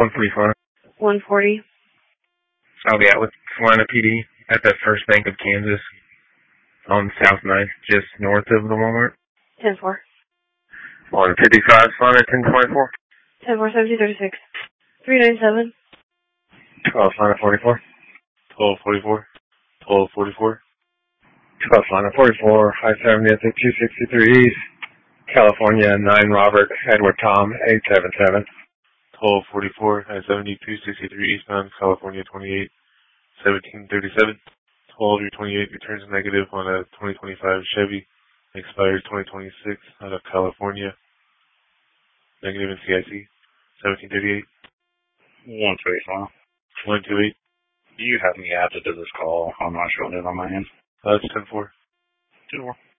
145. 140. I'll be out with Salina PD at the First Bank of Kansas on South 9th, just north of the Walmart. 10-4. 155, Salina 1024. 10-4, 1736. 397. 12, Salina 44. 1244. 1244. 12, Salina 44, I-70th at 263 East, California, 9 Robert, Edward Tom, 877. 1244, I-70, 263 eastbound, California 28, 1737. 1228 returns negative on a 2025 Chevy, expires 2026 out of California, negative in CIC, 1738. 128. 128. Do you have me added to this call? I'm not showing it on my end. It's 10-4. 2-4.